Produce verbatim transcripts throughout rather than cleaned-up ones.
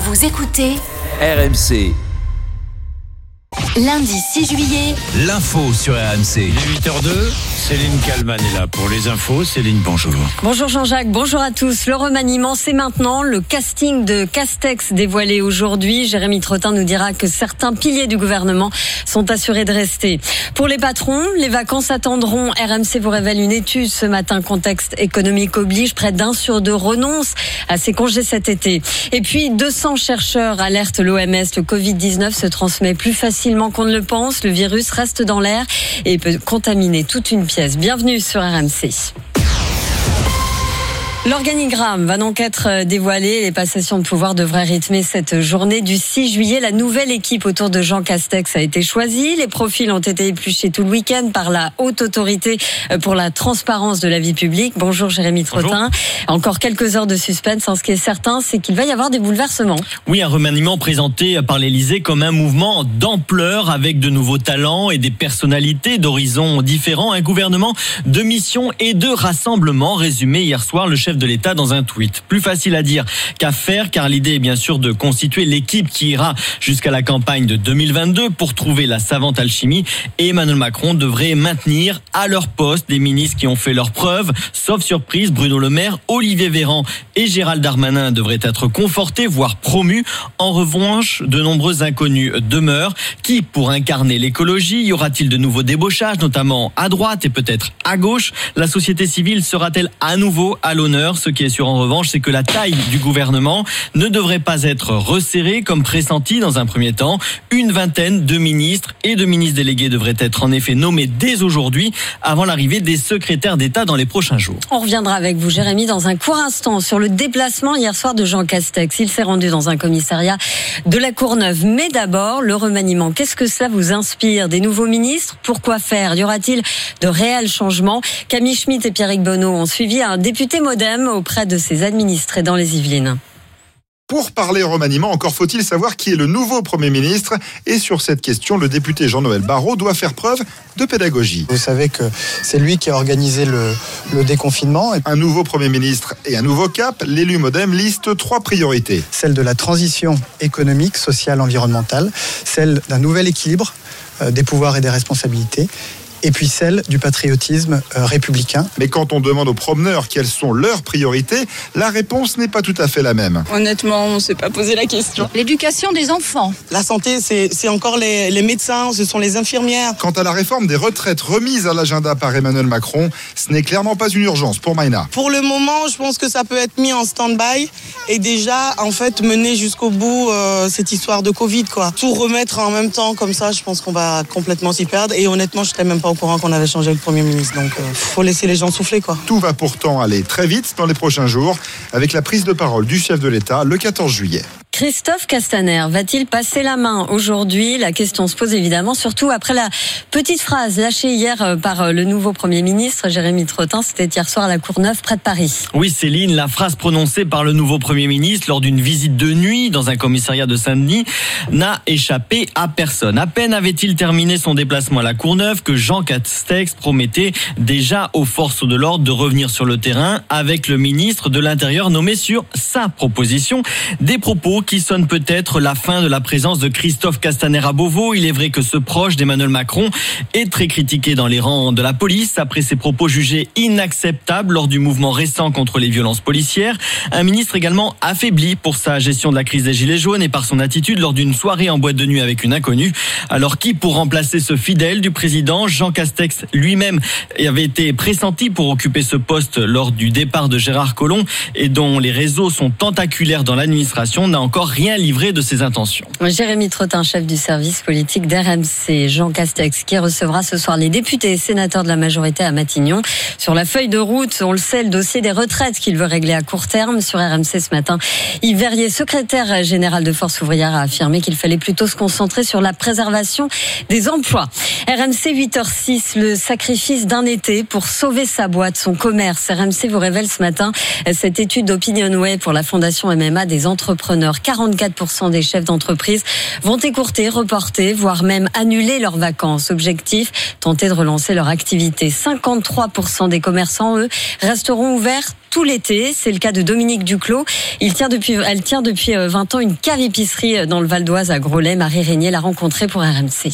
Vous écoutez R M C. Lundi six juillet, L'info sur R M C. Il est huit heures deux, Céline Kalman est là pour les infos. Céline, bonjour. Bonjour Jean-Jacques, bonjour à tous. Le remaniement, c'est maintenant. Le casting de Castex dévoilé aujourd'hui. Jérémy Trottin nous dira que certains piliers du gouvernement sont assurés de rester. Pour les patrons, les vacances attendront. R M C vous révèle une étude ce matin. Contexte économique oblige. Près d'un sur deux renonce à ses congés cet été. Et puis, deux cents chercheurs alertent l'O M S. Le covid dix-neuf se transmet plus facilement qu'on ne le pense. Le virus reste dans l'air et peut contaminer toute une pièce. Bienvenue sur R M C. L'organigramme va donc être dévoilé. Les passations de pouvoir devraient rythmer cette journée du six juillet. La nouvelle équipe autour de Jean Castex a été choisie. Les profils ont été épluchés tout le week-end par la Haute Autorité pour la transparence de la vie publique. Bonjour Jérémy Trottin. Bonjour. Encore quelques heures de suspense. Ce qui est certain, c'est qu'il va y avoir des bouleversements. Oui, un remaniement présenté par l'Élysée comme un mouvement d'ampleur avec de nouveaux talents et des personnalités d'horizons différents. Un gouvernement de mission et de rassemblement, résumé hier soir le chef de l'État dans un tweet. Plus facile à dire qu'à faire, car l'idée est bien sûr de constituer l'équipe qui ira jusqu'à la campagne de deux mille vingt-deux pour trouver la savante alchimie. Et Emmanuel Macron devrait maintenir à leur poste des ministres qui ont fait leurs preuves. Sauf surprise, Bruno Le Maire, Olivier Véran et Gérald Darmanin devraient être confortés, voire promus. En revanche, de nombreux inconnus demeurent. Qui pour incarner l'écologie? Y aura-t-il de nouveaux débauchages, notamment à droite et peut-être à gauche? La société civile sera-t-elle à nouveau à l'honneur? Ce qui est sûr en revanche, c'est que la taille du gouvernement ne devrait pas être resserrée comme pressenti dans un premier temps. Une vingtaine de ministres et de ministres délégués devraient être en effet nommés dès aujourd'hui avant l'arrivée des secrétaires d'État dans les prochains jours. On reviendra avec vous, Jérémy, dans un court instant sur le déplacement hier soir de Jean Castex. Il s'est rendu dans un commissariat de la Courneuve. Mais d'abord, le remaniement. Qu'est-ce que cela vous inspire? Des nouveaux ministres? Pourquoi faire? Y aura-t-il de réels changements? Camille Schmitt et Pierrick Bonneau ont suivi un député modem auprès de ses administrés dans les Yvelines. Pour parler remaniement, encore faut-il savoir qui est le nouveau Premier ministre. Et sur cette question, le député Jean-Noël Barrot doit faire preuve de pédagogie. Vous savez que c'est lui qui a organisé le, le déconfinement. Un nouveau Premier ministre et un nouveau cap, l'élu Modem liste trois priorités. Celle de la transition économique, sociale, environnementale. Celle d'un nouvel équilibre euh, des pouvoirs et des responsabilités. Et puis celle du patriotisme euh, républicain. Mais quand on demande aux promeneurs quelles sont leurs priorités, la réponse n'est pas tout à fait la même. Honnêtement, on ne s'est pas posé la question. L'éducation des enfants. La santé, c'est, c'est encore les, les médecins, ce sont les infirmières. Quant à la réforme des retraites remise à l'agenda par Emmanuel Macron, ce n'est clairement pas une urgence pour Maïna. Pour le moment, je pense que ça peut être mis en stand-by et déjà, en fait, mener jusqu'au bout euh, cette histoire de Covid, quoi. Tout remettre en même temps comme ça, je pense qu'on va complètement s'y perdre. Et honnêtement, je n'étais même pas au courant qu'on avait changé le Premier ministre, donc euh, faut laisser les gens souffler, quoi. Tout va pourtant aller très vite dans les prochains jours, avec la prise de parole du chef de l'État le quatorze juillet. Christophe Castaner va-t-il passer la main aujourd'hui? La question se pose évidemment, surtout après la petite phrase lâchée hier par le nouveau Premier ministre, Jérémy Trottin. C'était hier soir à la Courneuve, près de Paris. Oui, Céline, la phrase prononcée par le nouveau Premier ministre lors d'une visite de nuit dans un commissariat de Saint-Denis n'a échappé à personne. À peine avait-il terminé son déplacement à la Courneuve que Jean Castex promettait déjà aux forces de l'ordre de revenir sur le terrain avec le ministre de l'Intérieur nommé sur sa proposition. Des propos qui sonne peut-être la fin de la présence de Christophe Castaner à Beauvau. Il est vrai que ce proche d'Emmanuel Macron est très critiqué dans les rangs de la police après ses propos jugés inacceptables lors du mouvement récent contre les violences policières. Un ministre également affaibli pour sa gestion de la crise des Gilets jaunes et par son attitude lors d'une soirée en boîte de nuit avec une inconnue. Alors qui pour remplacer ce fidèle du président? Jean Castex lui-même avait été pressenti pour occuper ce poste lors du départ de Gérard Collomb et dont les réseaux sont tentaculaires dans l'administration, n'a encore rien livré de ses intentions. Jérémy Trottin, chef du service politique d'R M C. Jean Castex qui recevra ce soir les députés et sénateurs de la majorité à Matignon. Sur la feuille de route, on le sait, le dossier des retraites qu'il veut régler à court terme. Sur R M C ce matin, Yves Verrier, secrétaire général de Force ouvrière, a affirmé qu'il fallait plutôt se concentrer sur la préservation des emplois. R M C huit heures six, le sacrifice d'un été pour sauver sa boîte, son commerce. R M C vous révèle ce matin cette étude d'Opinionway pour la Fondation M M A des entrepreneurs. quarante-quatre pour cent des chefs d'entreprise vont écourter, reporter, voire même annuler leurs vacances. Objectif, tenter de relancer leur activité. cinquante-trois pour cent des commerçants, eux, resteront ouverts tout l'été. C'est le cas de Dominique Duclos. Il tient depuis, elle tient depuis vingt ans une cave-épicerie dans le Val d'Oise à Groslay. Marie Régnier l'a rencontrée pour R M C.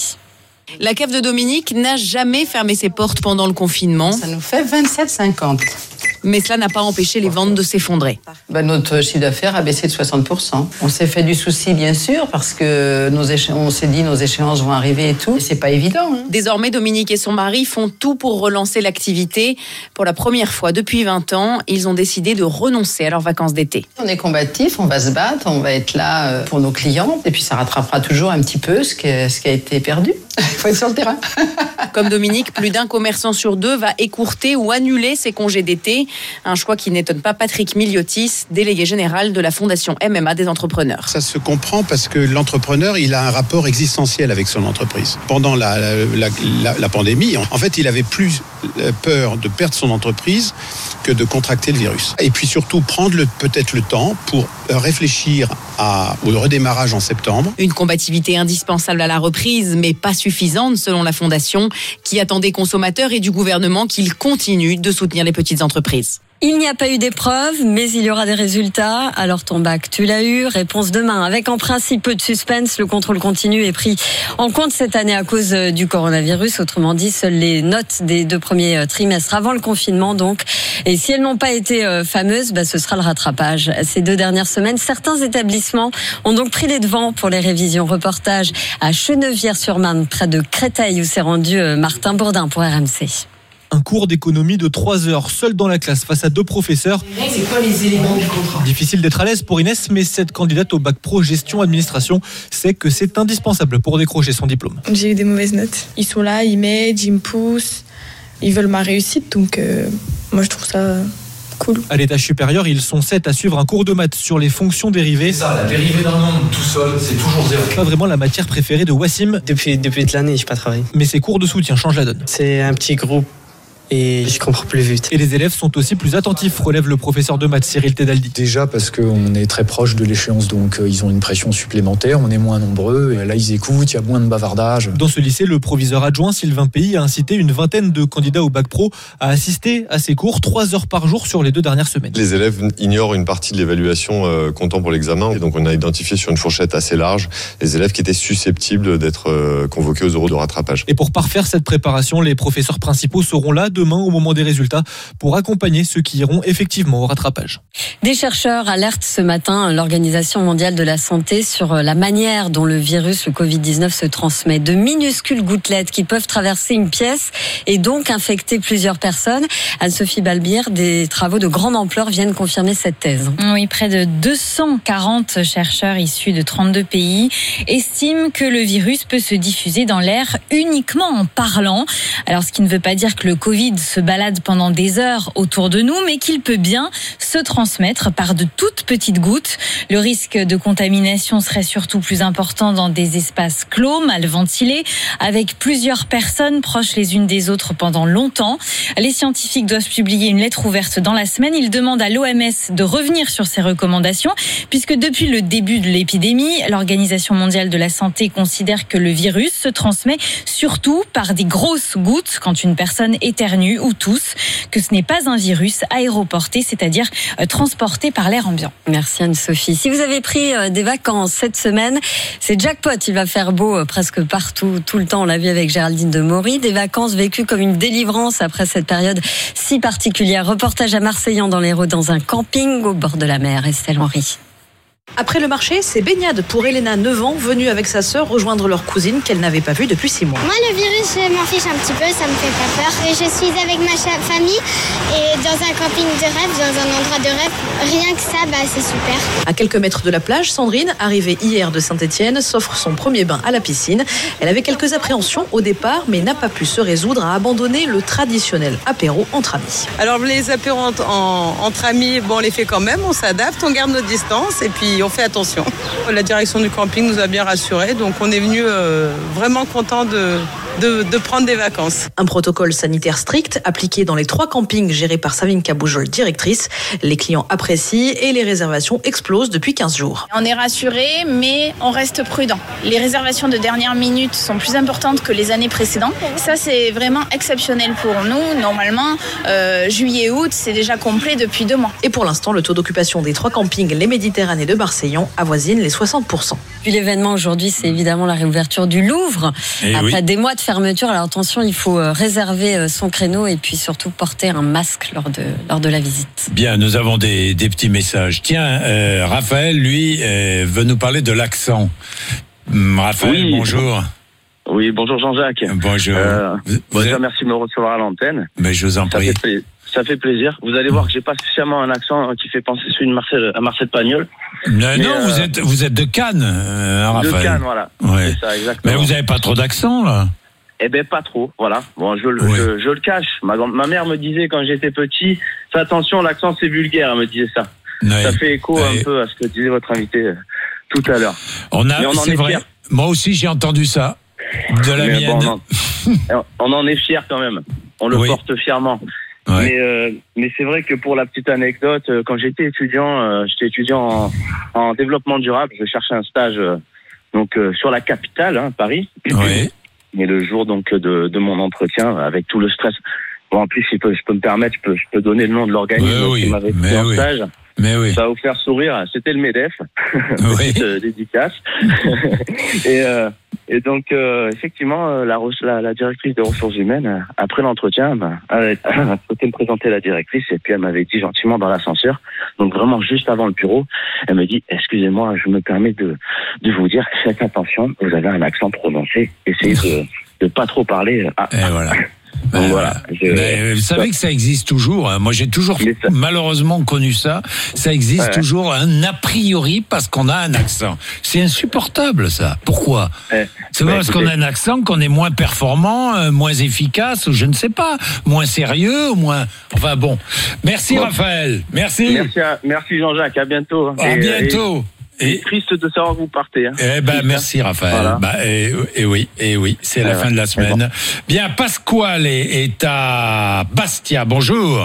La cave de Dominique n'a jamais fermé ses portes pendant le confinement. Ça nous fait vingt-sept cinquante. Mais cela n'a pas empêché les ventes de s'effondrer. Ben, notre chiffre d'affaires a baissé de soixante pour cent. On s'est fait du souci, bien sûr, parce que nos éche... on s'est dit nos échéances vont arriver et tout. Et c'est pas évident. Hein. Désormais, Dominique et son mari font tout pour relancer l'activité. Pour la première fois depuis vingt ans, ils ont décidé de renoncer à leurs vacances d'été. On est combatifs, on va se battre, on va être là pour nos clients. Et puis ça rattrapera toujours un petit peu ce qui a, ce qui a été perdu. Il faut être sur le terrain. Comme Dominique, plus d'un commerçant sur deux va écourter ou annuler ses congés d'été. Un choix qui n'étonne pas Patrick Miliotis, délégué général de la Fondation M M A des entrepreneurs. Ça se comprend parce que l'entrepreneur, il a un rapport existentiel avec son entreprise. Pendant la, la, la, la pandémie, en fait, il avait plus peur de perdre son entreprise que de contracter le virus. Et puis surtout, prendre le, peut-être le temps pour réfléchir à, au redémarrage en septembre. Une combativité indispensable à la reprise, mais pas suffisante selon la Fondation, qui attend des consommateurs et du gouvernement qu'ils continuent de soutenir les petites entreprises. Il n'y a pas eu d'épreuve, mais il y aura des résultats. Alors ton bac, tu l'as eu. Réponse demain. Avec en principe peu de suspense, le contrôle continu est pris en compte cette année à cause du coronavirus. Autrement dit, seules les notes des deux premiers trimestres avant le confinement, donc. Et si elles n'ont pas été fameuses, bah, ce sera le rattrapage. Ces deux dernières semaines, certains établissements ont donc pris les devants pour les révisions. Reportage à Chenevière-sur-Marne, près de Créteil, où s'est rendu Martin Bourdin pour R M C. Un cours d'économie de trois heures, seul dans la classe, face à deux professeurs. C'est quoi les éléments du contrat ? Difficile d'être à l'aise pour Inès, mais cette candidate au bac pro gestion administration sait que c'est indispensable pour décrocher son diplôme. J'ai eu des mauvaises notes. Ils sont là, ils m'aident, ils me poussent, ils veulent ma réussite, donc euh, moi je trouve ça cool. À l'étage supérieur, ils sont sept à suivre un cours de maths sur les fonctions dérivées. C'est ça, la dérivée d'un nombre tout seul, c'est toujours zéro. Pas vraiment la matière préférée de Wassim. Depuis, depuis de l'année, je n'ai pas travaillé. Mais ses cours de soutien changent la donne. C'est un petit groupe. Et je comprends plus vite. Et les élèves sont aussi plus attentifs, relève le professeur de maths Cyril Tedaldi. Déjà parce qu'on est très proche de l'échéance, donc euh, ils ont une pression supplémentaire, on est moins nombreux, et là ils écoutent, il y a moins de bavardage. Dans ce lycée, le proviseur adjoint Sylvain Pays a incité une vingtaine de candidats au bac pro à assister à ces cours trois heures par jour sur les deux dernières semaines. Les élèves ignorent une partie de l'évaluation euh, comptant pour l'examen, et donc on a identifié sur une fourchette assez large les élèves qui étaient susceptibles d'être euh, convoqués aux euros de rattrapage. Et pour parfaire cette préparation, les professeurs principaux seront là demain au moment des résultats pour accompagner ceux qui iront effectivement au rattrapage. Des chercheurs alertent ce matin l'Organisation mondiale de la santé sur la manière dont le virus, le covid dix-neuf, se transmet. De minuscules gouttelettes qui peuvent traverser une pièce et donc infecter plusieurs personnes. Anne-Sophie Balbir, des travaux de grande ampleur viennent confirmer cette thèse. Oui, près de deux cent quarante chercheurs issus de trente-deux pays estiment que le virus peut se diffuser dans l'air uniquement en parlant. Alors, ce qui ne veut pas dire que le Covid se balade pendant des heures autour de nous, mais qu'il peut bien se transmettre par de toutes petites gouttes. Le risque de contamination serait surtout plus important dans des espaces clos, mal ventilés, avec plusieurs personnes proches les unes des autres pendant longtemps. Les scientifiques doivent publier une lettre ouverte dans la semaine. Ils demandent à l'O M S de revenir sur ces recommandations, puisque depuis le début de l'épidémie, l'Organisation mondiale de la santé considère que le virus se transmet surtout par des grosses gouttes quand une personne éternue ou tousse, que ce n'est pas un virus aéroporté, c'est-à-dire euh, transporté par l'air ambiant. Merci Anne-Sophie. Si vous avez pris euh, des vacances cette semaine, c'est jackpot, il va faire beau euh, presque partout, tout le temps, on l'a vu avec Géraldine de Maury. Des vacances vécues comme une délivrance après cette période si particulière. Reportage à Marseillan dans l'Hérault, dans un camping au bord de la mer. Estelle Henry. Après le marché, c'est baignade pour Elena, neuf ans, venue avec sa sœur rejoindre leur cousine qu'elle n'avait pas vue depuis six mois. Moi, le virus, je m'en fiche un petit peu, ça me fait pas peur. Et je suis avec ma famille et dans un camping de rêve, dans un endroit de rêve. Rien que ça, bah, c'est super. À quelques mètres de la plage, Sandrine, arrivée hier de Saint-Étienne, s'offre son premier bain à la piscine. Elle avait quelques appréhensions au départ, mais n'a pas pu se résoudre à abandonner le traditionnel apéro entre amis. Alors les apéros en, en, entre amis, bon, on les fait quand même, on s'adapte, on garde notre distance et puis on fait attention. La direction du camping nous a bien rassurés, donc on est venu euh, vraiment content de, de, de prendre des vacances. Un protocole sanitaire strict appliqué dans les trois campings gérés par Savinka Boujol, directrice. Les clients apprécient et les réservations explosent depuis quinze jours. On est rassuré, mais on reste prudent. Les réservations de dernière minute sont plus importantes que les années précédentes. Ça, c'est vraiment exceptionnel pour nous. Normalement, euh, juillet-août, c'est déjà complet depuis deux mois. Et pour l'instant, le taux d'occupation des trois campings Les Méditerranées de Marseillon avoisine les soixante pour cent. Puis l'événement aujourd'hui, c'est évidemment la réouverture du Louvre. Et Après oui. des mois de fermeture, alors attention, il faut réserver son créneau et puis surtout porter un masque lors de, lors de la visite. Bien, nous avons des, des petits messages. Tiens, euh, Raphaël, lui, euh, veut nous parler de l'accent. Hum, Raphaël, Oui. bonjour. Oui, bonjour Jean-Jacques. Bonjour. Euh, Vous- vous déjà, êtes- merci de me recevoir à l'antenne. Mais je vous en Ça prie. fait, pla- ça fait plaisir. Vous allez voir que j'ai pas spécialement un accent qui fait penser celui de Marcel, à Marcel Pagnol. Non, Mais, non, euh, vous êtes vous êtes de Cannes, euh, hein, De Raphaël. Cannes, voilà. Ouais. C'est ça, exactement. Mais vous avez pas trop d'accent là. Eh ben pas trop, voilà. Bon, je, le- Oui. je, je le cache. Ma, grand- ma mère me disait quand j'étais petit, fais attention, l'accent c'est vulgaire, elle me disait ça. Ouais. Ça fait écho Ouais. un peu à ce que disait votre invité euh, tout à l'heure. On a, Mais on en c'est est vrai. fiers. Moi aussi, j'ai entendu ça de la Mais mienne. bon, on, en, on en est fiers quand même. On le Oui. porte fièrement. Ouais. Mais, euh, mais c'est vrai que pour la petite anecdote, euh, quand j'étais étudiant, euh, j'étais étudiant en, en développement durable. Je cherchais un stage euh, donc euh, sur la capitale, hein, Paris. Oui. Et le jour donc de, de mon entretien, avec tout le stress. Bon, en plus, je peux, je peux me permettre, je peux, je peux donner le nom de l'organisme Oui, oui, qui m'avait mais pris en oui. stage. Mais oui. Ça va vous faire sourire. C'était le MEDEF, Oui. petite euh, dédicace. et, euh, et donc, euh, effectivement, euh, la, re- la, la directrice des ressources humaines, euh, après l'entretien, bah, elle a souhaité me présenter la directrice et puis elle m'avait dit gentiment dans l'ascenseur, donc vraiment juste avant le bureau, elle me dit, excusez-moi, je me permets de, de vous dire, faites attention, vous avez un accent prononcé, essayez de de pas trop parler. Ah. Et voilà. Donc, voilà. Je- Mais vous savez que ça existe toujours. hein. Moi, j'ai toujours malheureusement connu ça. Ça existe Ouais. toujours un a priori parce qu'on a un accent. C'est insupportable, ça. Pourquoi Ouais. C'est pas Bah, parce écoutez. qu'on a un accent qu'on est moins performant, euh, moins efficace, ou je ne sais pas, moins sérieux, ou moins. Enfin bon. Merci Bon. Raphaël. Merci. Merci, à- merci Jean-Jacques. À bientôt. À Et- bientôt. Et, et triste de savoir que vous partez. Hein. Eh ben, merci Raphaël. Voilà. Bah, et, et oui, et oui, c'est la Ouais, fin de la ouais, semaine. Bien, Pasquale est, est à Bastia. Bonjour.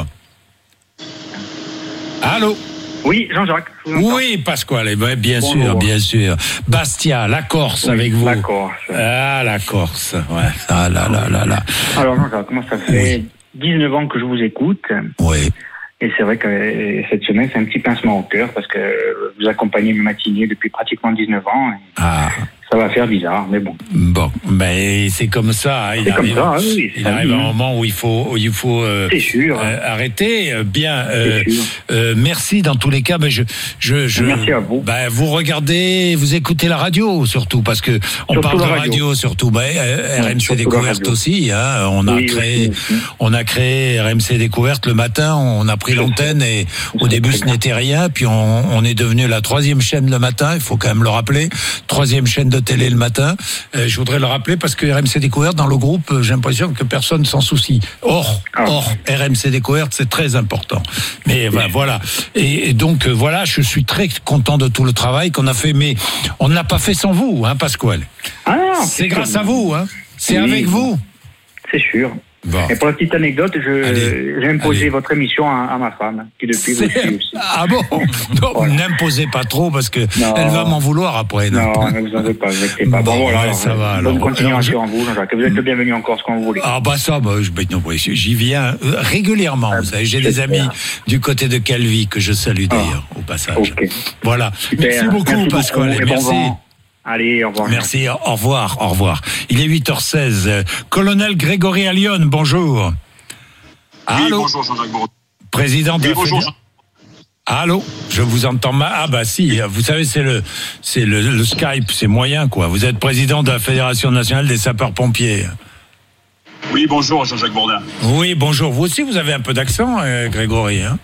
Allô. Oui, Jean-Jacques. Oui, Pasquale. Ouais, bien Bonjour. sûr, bien sûr. Bastia, la Corse Oui, avec vous. la Corse. Ah, la Corse. Ouais. Ah là là là là. Alors, Jean-Jacques, moi, ça fait dix-neuf ans que je vous écoute. Oui. Et c'est vrai que euh, cette semaine, c'est un petit pincement au cœur parce que vous accompagnez mes matinées depuis pratiquement dix-neuf ans. Et Ah. ça va faire bizarre, mais bon. Bon, mais c'est comme ça. hein. Il C'est comme arrive, ça, hein, oui, c'est il ça, arrive oui. un moment où il faut, où il faut euh, C'est sûr. euh, arrêter. Euh, Bien, euh, C'est sûr. euh, merci dans tous les cas. Mais je, je, je, Merci à vous. Ben, vous regardez, vous écoutez la radio surtout parce que on Surtout parle de la radio, radio. surtout. Ben, euh, Ouais, R M C surtout la Découverte radio. aussi. Hein, on a Oui, créé, aussi, aussi. on a créé R M C Découverte le matin. On a pris l'antenne et au début ce n'était rien. Puis on, on est devenu la troisième chaîne le matin. Il faut quand même le rappeler. Troisième chaîne de télé le matin. Euh, je voudrais le rappeler parce que R M C Découverte dans le groupe, euh, j'ai l'impression que personne s'en soucie. Or, Ah. or, R M C Découverte, c'est très important. Mais ben, voilà. Et, et donc euh, voilà, je suis très content de tout le travail qu'on a fait. Mais on ne l'a pas fait sans vous, hein, Pasquale. Ah, C'est grâce à vous, hein. C'est Oui. avec vous. C'est sûr. Bon. Et pour la petite anecdote, je, Allez. j'ai imposé Allez. votre émission à, à ma femme, qui depuis vous C'est- suit aussi. Ah bon? Non, n'imposez pas trop parce que Non. elle va m'en vouloir après. Non, Non, ne vous en faites pas, vous inquiétez pas. Bon, Bon, voilà, ouais, alors, ça va, bonne alors. continuation Alors, je- à vous, Jean-Jacques. Vous êtes le bienvenu en Corse quand vous voulez. Ah bah ça, bah, je, bah, non, ouais, j'y viens euh, régulièrement. Vous savez, j'ai des j'espère. amis du côté de Calvi que je salue d'ailleurs au passage. Ok. Voilà. Super. Merci beaucoup, Merci Pasquale. beaucoup et bon Merci. vent. Allez, au revoir. Merci. Au revoir. Au revoir. Il est huit heures seize. Euh, Colonel Grégory Allione, bonjour. Allô. bonjour Jean-Jacques Bourdin. Président de Oui, la bonjour. Fédé- Allô, je vous entends mal. Ah bah si, vous savez c'est le c'est le, le Skype, c'est moyen quoi. Vous êtes président de la Fédération nationale des sapeurs-pompiers. Oui, bonjour Jean-Jacques Bourdin. Oui, bonjour. Vous aussi vous avez un peu d'accent, euh, Grégory, hein?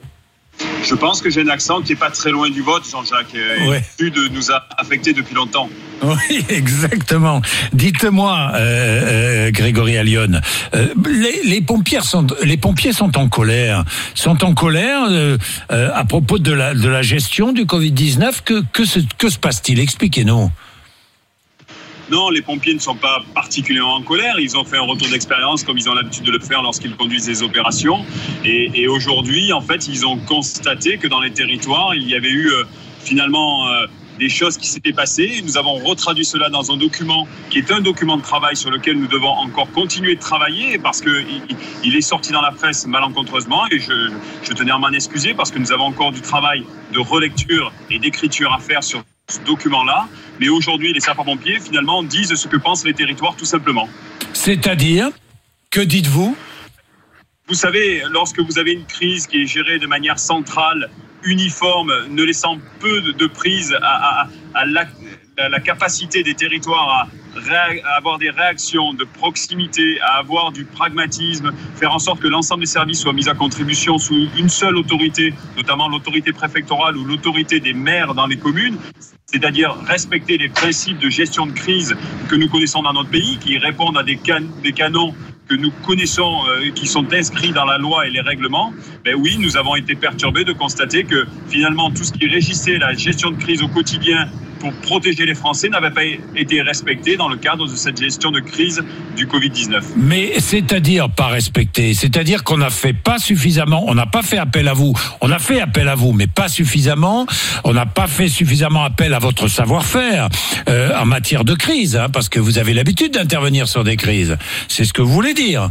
Je pense que j'ai un accent qui est pas très loin du vôtre, Jean-Jacques. Euh, Ouais. Le sud nous a affectés depuis longtemps. Oui, exactement. Dites-moi, euh, euh, Grégory Allione, euh, les, les pompiers sont, les pompiers sont en colère, sont en colère euh, euh, à propos de la de la gestion du covid dix-neuf. Que que se que se passe-t-il? Expliquez-nous. Non, les pompiers ne sont pas particulièrement en colère. Ils ont fait un retour d'expérience comme ils ont l'habitude de le faire lorsqu'ils conduisent des opérations. Et, et aujourd'hui, en fait, ils ont constaté que dans les territoires, il y avait eu euh, finalement euh, des choses qui s'étaient passées. Nous avons retraduit cela dans un document qui est un document de travail sur lequel nous devons encore continuer de travailler parce qu'il il est sorti dans la presse malencontreusement et je, je tenais à m'en excuser parce que nous avons encore du travail de relecture et d'écriture à faire sur ce document-là. Mais aujourd'hui, les sapeurs-pompiers, finalement, disent ce que pensent les territoires, tout simplement. C'est-à-dire, que dites-vous ? Vous savez, lorsque vous avez une crise qui est gérée de manière centrale, uniforme, ne laissant peu de prise à, à, à, la, à la capacité des territoires à, réa- à avoir des réactions de proximité, à avoir du pragmatisme, faire en sorte que l'ensemble des services soient mis à contribution sous une seule autorité, notamment l'autorité préfectorale ou l'autorité des maires dans les communes, c'est-à-dire respecter les principes de gestion de crise que nous connaissons dans notre pays, qui répondent à des, can- des canons que nous connaissons, euh, qui sont inscrits dans la loi et les règlements, ben oui, nous avons été perturbés de constater que finalement tout ce qui régissait la gestion de crise au quotidien pour protéger les Français n'avait pas été respecté dans le cadre de cette gestion de crise du covid dix-neuf. Mais c'est-à-dire pas respecté, c'est-à-dire qu'on n'a fait pas suffisamment, on n'a pas fait appel à vous, on a fait appel à vous, mais pas suffisamment, on n'a pas fait suffisamment appel à votre savoir-faire euh, en matière de crise, hein, parce que vous avez l'habitude d'intervenir sur des crises. C'est ce que vous voulez dire.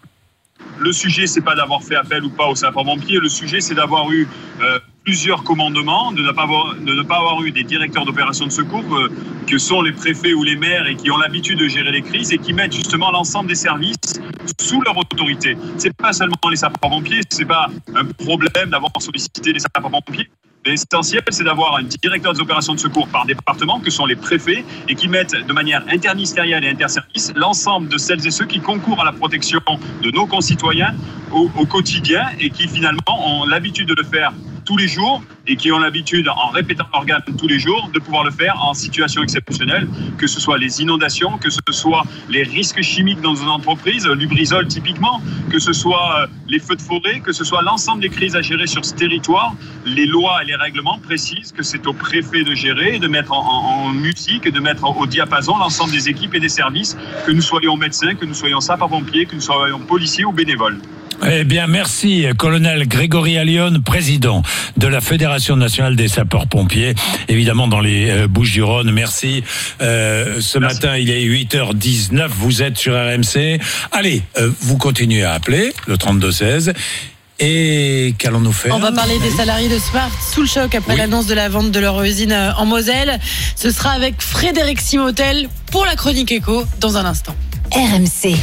Le sujet, c'est pas d'avoir fait appel ou pas aux sapeurs-pompiers, le sujet, c'est d'avoir eu euh, plusieurs commandements, de ne pas avoir, de ne pas avoir eu des directeurs d'opérations de secours euh, que sont les préfets ou les maires et qui ont l'habitude de gérer les crises et qui mettent justement l'ensemble des services sous leur autorité. C'est pas seulement les sapeurs-pompiers, c'est pas un problème d'avoir sollicité les sapeurs-pompiers. L'essentiel, c'est d'avoir un directeur des opérations de secours par département, que sont les préfets, et qui mettent de manière interministérielle et interservice l'ensemble de celles et ceux qui concourent à la protection de nos concitoyens au, au quotidien et qui finalement ont l'habitude de le faire tous les jours et qui ont l'habitude, en répétant l'organe tous les jours, de pouvoir le faire en situation exceptionnelle, que ce soit les inondations, que ce soit les risques chimiques dans une entreprise, Lubrizol typiquement, que ce soit les feux de forêt, que ce soit l'ensemble des crises à gérer sur ce territoire. Les lois et les règlements précisent que c'est au préfet de gérer, de mettre en, en, en musique, de mettre au diapason l'ensemble des équipes et des services, que nous soyons médecins, que nous soyons sapeurs-pompiers, que nous soyons policiers ou bénévoles. Eh bien, merci, colonel Grégory Allione, président de la Fédération nationale des sapeurs-pompiers, évidemment dans les euh, Bouches-du-Rhône. Merci. Euh, ce merci. Matin, il est huit heures dix-neuf, vous êtes sur R M C. Allez, euh, vous continuez à appeler, le trente-deux seize. Et qu'allons-nous faire ? On va parler des salariés de Smart sous le choc après oui. l'annonce de la vente de leur usine en Moselle. Ce sera avec Frédéric Simotel pour la chronique éco dans un instant. R M C.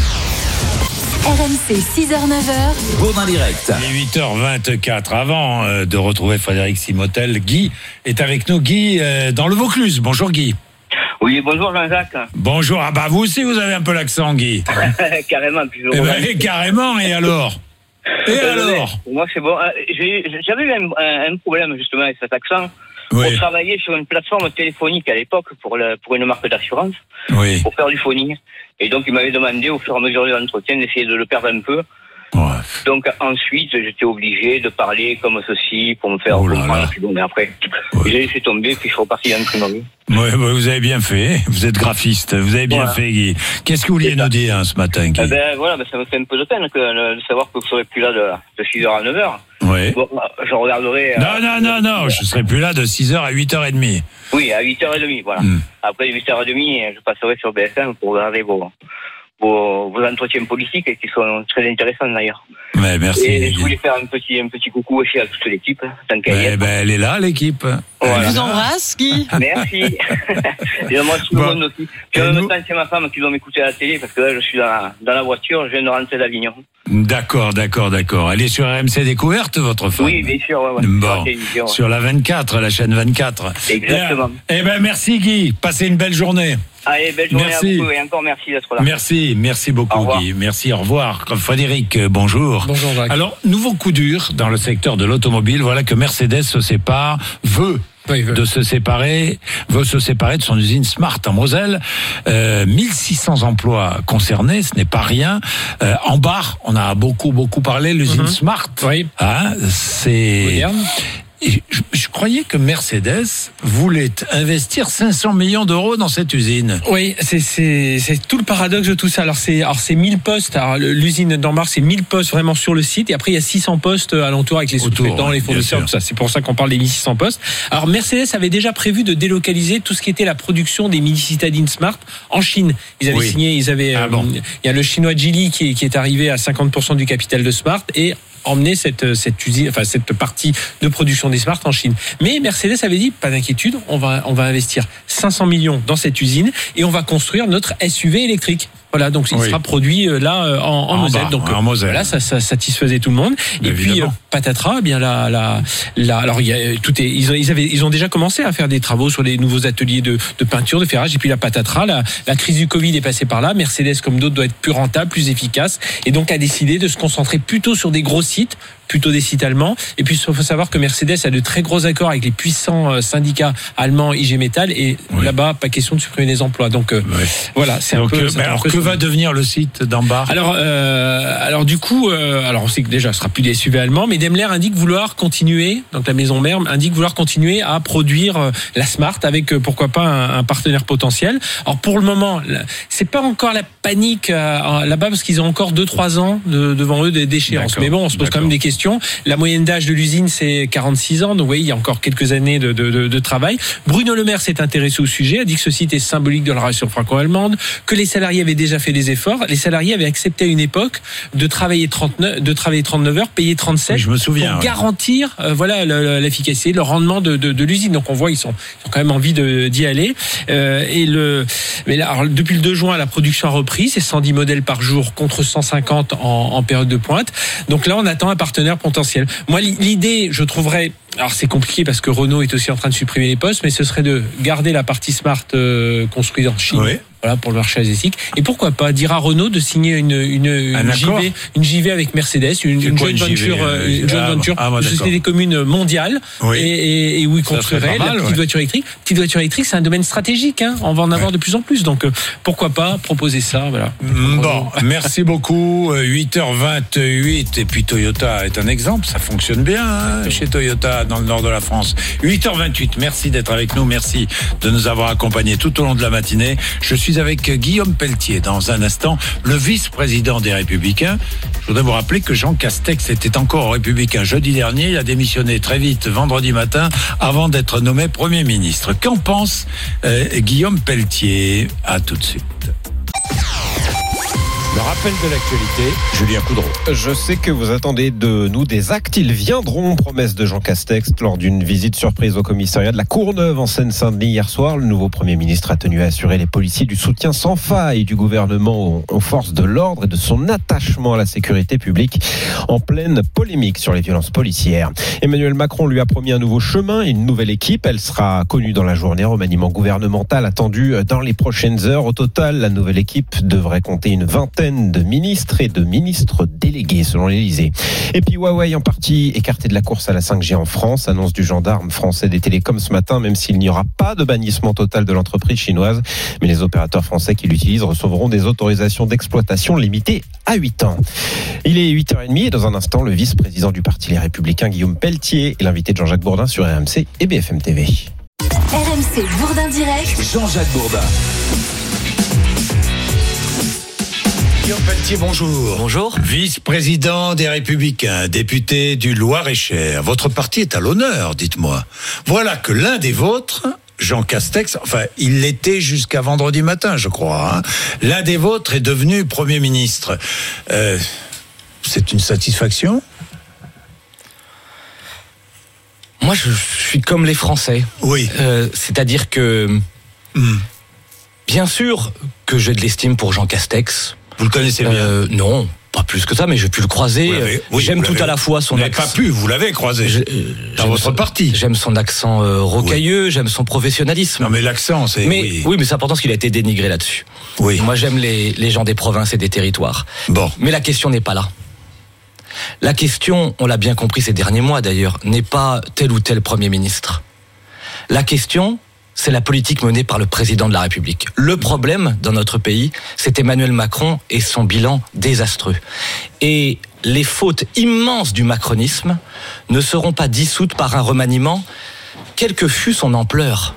R M C, six heures neuf heures. Bourdin direct. Il est huit heures vingt-quatre. Avant euh, de retrouver Frédéric Simotel, Guy est avec nous. Guy, euh, dans le Vaucluse. Bonjour Guy. Oui, bonjour Jean-Jacques. Bonjour. Ah bah vous aussi, vous avez un peu l'accent, Guy. Carrément. Plus eh ben, carrément, et alors Et alors Pour moi, c'est bon. J'ai, j'avais eu un, un problème, justement, avec cet accent. Oui. Pour travailler sur une plateforme téléphonique à l'époque, pour, le, pour une marque d'assurance, oui. pour faire du phoning. Et donc, il m'avait demandé, au fur et à mesure de l'entretien, d'essayer de le perdre un peu. Ouais. Donc, ensuite, j'étais obligé de parler comme ceci pour me faire oh comprendre. Puis bon, mais après, oui. j'ai laissé tomber, puis je suis reparti dans l'imprimerie. Oui, vous avez bien fait. Vous êtes graphiste. Vous avez bien voilà. fait, Guy. Qu'est-ce que vous vouliez nous dire hein, ce matin, Guy ? eh ben, voilà, ben, ça me fait un peu de peine que, de savoir que vous ne serez plus là de, de six heures à neuf heures. Oui. Bon, je regarderai. Non, euh, non, non, non, je ne serai plus là de six heures à huit heures trente. Oui, à huit heures trente, voilà. Mm. Après huit heures trente, je passerai sur B F M pour regarder vos, vos, vos entretiens politiques qui sont très intéressants d'ailleurs. Ouais, merci. Et je voulais faire un petit, un petit coucou aussi à toute l'équipe. Tant qu'elle ouais, ben, elle est là, l'équipe. Voilà. Je vous embrasse, Guy. Merci. Et moi, tout le monde aussi. Puis en même temps, c'est ma femme qui doit m'écouter à la télé parce que là, je suis dans la, dans la voiture, je viens de rentrer d'Avignon. D'accord, d'accord, d'accord. Elle est sur R M C Découverte, votre femme ? Oui, bien sûr, ouais, ouais. Bon, sur, sur la vingt-quatre, la chaîne vingt-quatre. Exactement. Eh ben, merci Guy. Passez une belle journée. Allez, belle journée merci. à vous et encore merci d'être là. Merci, merci beaucoup Guy. Merci, au revoir. Frédéric, bonjour. Bonjour Jacques. Alors, nouveau coup dur dans le secteur de l'automobile. Voilà que Mercedes se sépare, veut oui, de se séparer, veut se séparer de son usine Smart en Moselle. Euh, mille six cents emplois concernés, ce n'est pas rien. Euh, en Bar, on a beaucoup beaucoup parlé, l'usine mm-hmm. Smart. Oui. Hein, c'est moderne. Et je, je croyais que Mercedes voulait investir cinq cents millions d'euros dans cette usine. Oui, c'est, c'est, c'est tout le paradoxe de tout ça. Alors c'est, alors c'est mille postes. Alors l'usine d'Ambar, c'est mille postes vraiment sur le site. Et après, il y a six cents postes alentour avec les sous-traitants, les fournisseurs, tout ça. C'est pour ça qu'on parle des mille six cents postes. Alors Mercedes avait déjà prévu de délocaliser tout ce qui était la production des mini-citadines Smart en Chine. Ils avaient oui. signé, ils avaient, ah, euh, bon. il y a le chinois Geely qui, qui est arrivé à cinquante pour cent du capital de Smart et emmener cette cette usine, enfin cette partie de production des Smart en Chine. Mais Mercedes avait dit pas d'inquiétude, on va on va investir cinq cents millions dans cette usine et on va construire notre S U V électrique. Voilà, donc il oui. sera produit là en, en, en Moselle. Bas, donc en Moselle. Voilà, ça, ça satisfaisait tout le monde. Mais et évidemment. Puis patatras, eh bien là, là, là, alors il y a tout est, ils, ils avaient, ils ont déjà commencé à faire des travaux sur les nouveaux ateliers de, de peinture, de ferrage. Et puis la patatras, la, la crise du Covid est passée par là. Mercedes, comme d'autres, doit être plus rentable, plus efficace, et donc a décidé de se concentrer plutôt sur des gros sites, plutôt des sites allemands. Et puis il faut savoir que Mercedes a de très gros accords avec les puissants syndicats allemands I G Metall, et oui. là-bas pas question de supprimer les emplois. Donc euh, oui. voilà, c'est donc, un peu. Mais alors que va devenir le site d'Ambar ? Alors, euh, alors du coup, euh, alors on sait que déjà ce sera plus des S U V allemands, mais Daimler indique vouloir continuer. Donc la maison mère indique vouloir continuer à produire euh, la Smart avec euh, pourquoi pas un, un partenaire potentiel. Alors pour le moment, là, c'est pas encore la panique euh, là-bas parce qu'ils ont encore deux trois ans de, devant eux d'échéance. Mais bon, on se pose D'accord. quand même des questions. La moyenne d'âge de l'usine c'est quarante-six ans, donc oui, il y a encore quelques années de, de, de, de travail. Bruno Le Maire s'est intéressé au sujet, a dit que ce site est symbolique de la relation franco-allemande, que les salariés avaient déjà fait des efforts. Les salariés avaient accepté à une époque de travailler trente-neuf, de travailler trente-neuf heures, payer trente-sept, oui, je me souviens, pour ouais. garantir euh, voilà l'efficacité, le rendement de, de, de l'usine. Donc on voit ils sont, ils ont quand même envie de, d'y aller. Euh, et le, mais là, alors, depuis le deux juin, la production a repris, c'est cent dix modèles par jour contre cent cinquante en, en période de pointe. Donc là, on attend un partenaire potentiel. Moi, l'idée, je trouverais. Alors c'est compliqué parce que Renault est aussi en train de supprimer les postes, mais ce serait de garder la partie Smart euh, construite en Chine, oui. voilà pour le marché asiatique. Et pourquoi pas dire à Renault de signer une une, une J V, une J V avec Mercedes, une, une joint venture, euh, une joint ah, venture, ah, bah, une société communes mondiale, oui. et, et, et où ils construiraient la petite ouais. voiture électrique. Petite voiture électrique, c'est un domaine stratégique, hein. On va en avoir ouais. de plus en plus. Donc euh, pourquoi pas proposer ça, voilà. Bon, merci beaucoup. huit heures vingt-huit et puis Toyota est un exemple, ça fonctionne bien hein, chez Toyota. Dans le nord de la France. huit heures vingt-huit, merci d'être avec nous, merci de nous avoir accompagnés tout au long de la matinée. Je suis avec Guillaume Pelletier. Dans un instant, le vice-président des Républicains. Je voudrais vous rappeler que Jean Castex était encore Républicain jeudi dernier. Il a démissionné très vite vendredi matin avant d'être nommé Premier ministre. Qu'en pense euh, Guillaume Pelletier ? À tout de suite. Le rappel de l'actualité, Julien Coudreau. Je sais que vous attendez de nous des actes. Ils viendront, promesse de Jean Castex, lors d'une visite surprise au commissariat de la Courneuve en Seine-Saint-Denis hier soir. Le nouveau Premier ministre a tenu à assurer les policiers du soutien sans faille du gouvernement aux forces de l'ordre et de son attachement à la sécurité publique en pleine polémique sur les violences policières. Emmanuel Macron lui a promis un nouveau chemin et une nouvelle équipe. Elle sera connue dans la journée. Remaniement gouvernemental attendu dans les prochaines heures. Au total, la nouvelle équipe devrait compter une vingtaine de ministres et de ministres délégués selon l'Élysée. Et puis Huawei en partie écarté de la course à la cinq G en France, annonce du gendarme français des télécoms ce matin, même s'il n'y aura pas de bannissement total de l'entreprise chinoise. Mais les opérateurs français qui l'utilisent recevront des autorisations d'exploitation limitées à huit ans. Il est huit heures trente et dans un instant, le vice-président du Parti Les Républicains, Guillaume Pelletier, est l'invité de Jean-Jacques Bourdin sur R M C et B F M T V. R M C Bourdin Direct. Jean-Jacques Bourdin. Guillaume Pelletier, bonjour. Bonjour. Vice-président des Républicains, député du Loir-et-Cher. Votre parti est à l'honneur, dites-moi. Voilà que l'un des vôtres, Jean Castex, enfin, il l'était jusqu'à vendredi matin, je crois. Hein. L'un des vôtres est devenu Premier ministre. Euh, c'est une satisfaction ? Moi, je suis comme les Français. Oui. Euh, c'est-à-dire que, mm. bien sûr que j'ai de l'estime pour Jean Castex. Vous le connaissez bien euh, Non, pas plus que ça, mais j'ai pu le croiser. Oui, j'aime tout à la fois son accent. Vous n'avez pas pu, vous l'avez croisé je, euh, dans votre son, parti. J'aime son accent euh, rocailleux, oui. J'aime son professionnalisme. Non, mais l'accent, c'est... Mais, oui. oui, mais c'est important parce qu'il a été dénigré là-dessus. Oui. Moi, j'aime les, les gens des provinces et des territoires. Bon. Mais la question n'est pas là. La question, on l'a bien compris ces derniers mois d'ailleurs, n'est pas tel ou tel Premier ministre. La question... c'est la politique menée par le président de la République. Le problème dans notre pays, c'est Emmanuel Macron et son bilan désastreux. Et les fautes immenses du macronisme ne seront pas dissoutes par un remaniement, quelle que fût son ampleur.